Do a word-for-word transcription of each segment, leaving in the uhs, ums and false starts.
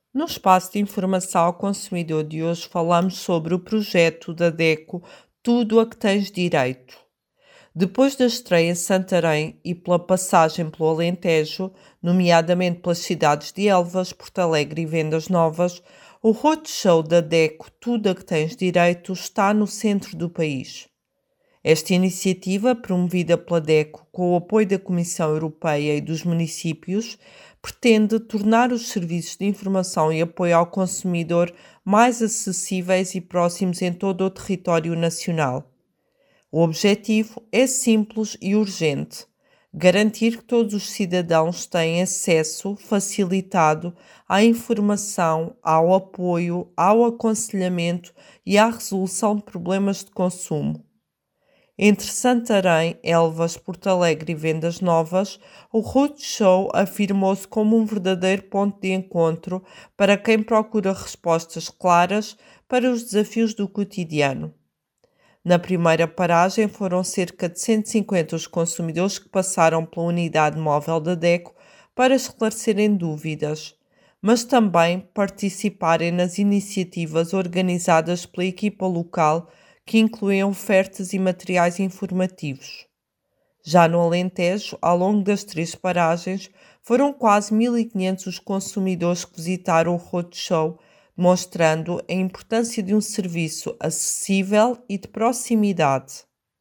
No espaço de informação ao consumidor de hoje, falamos sobre o projeto da DECO Tudo a que Tens Direito. Depois da estreia em Santarém e pela passagem pelo Alentejo, nomeadamente pelas cidades de Elvas, Porto Alegre e Vendas Novas, o roadshow da DECO Tudo a que Tens Direito está no centro do país. Esta iniciativa, promovida pela DECO com o apoio da Comissão Europeia e dos municípios, pretende tornar os serviços de informação e apoio ao consumidor mais acessíveis e próximos em todo o território nacional. O objetivo é simples e urgente: garantir que todos os cidadãos têm acesso facilitado à informação, ao apoio, ao aconselhamento e à resolução de problemas de consumo. Entre Santarém, Elvas, Porto Alegre e Vendas Novas, o Roadshow afirmou-se como um verdadeiro ponto de encontro para quem procura respostas claras para os desafios do cotidiano. Na primeira paragem foram cerca de cento e cinquenta os consumidores que passaram pela unidade móvel da DECO para esclarecerem dúvidas, mas também participarem nas iniciativas organizadas pela equipa local que incluíam ofertas e materiais informativos. Já no Alentejo, ao longo das três paragens, foram quase mil e quinhentos os consumidores que visitaram o Roadshow, demonstrando a importância de um serviço acessível e de proximidade.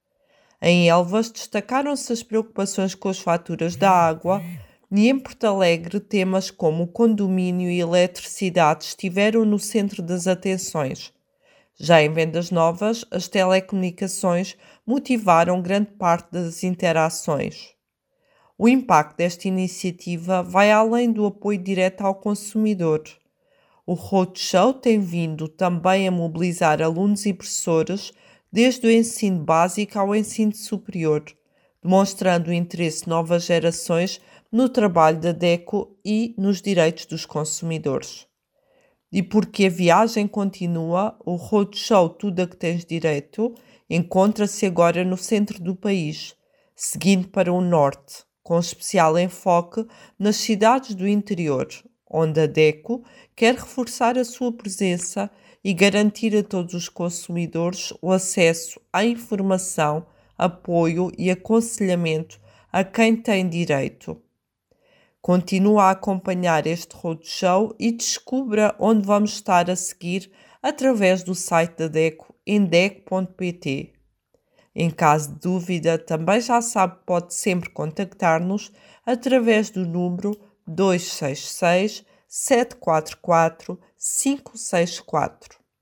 Em Elvas, destacaram-se as preocupações com as faturas da água e em Porto Alegre, temas como o condomínio e a eletricidade estiveram no centro das atenções. Já em Vendas Novas, as telecomunicações motivaram grande parte das interações. O impacto desta iniciativa vai além do apoio direto ao consumidor. O Roadshow tem vindo também a mobilizar alunos e professores desde o ensino básico ao ensino superior, demonstrando o interesse de novas gerações no trabalho da DECO e nos direitos dos consumidores. E porque a viagem continua, o Roadshow Tudo a que Tens Direito encontra-se agora no centro do país, seguindo para o norte, com especial enfoque nas cidades do interior, onde a DECO quer reforçar a sua presença e garantir a todos os consumidores o acesso à informação, apoio e aconselhamento a quem tem direito. Continua a acompanhar este roadshow e descubra onde vamos estar a seguir através do site da DECO em deco ponto pt. Em caso de dúvida, também já sabe que pode sempre contactar-nos através do número dois seis seis, sete quatro quatro, cinco seis quatro.